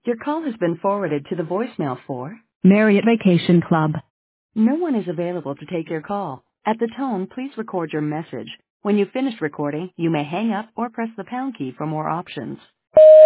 Your call has been forwarded to the voicemail for Marriott Vacation Club. no one is available to take your call. At the tone, please record your message. When you've finished recording, you may hang up or press the pound key for more options.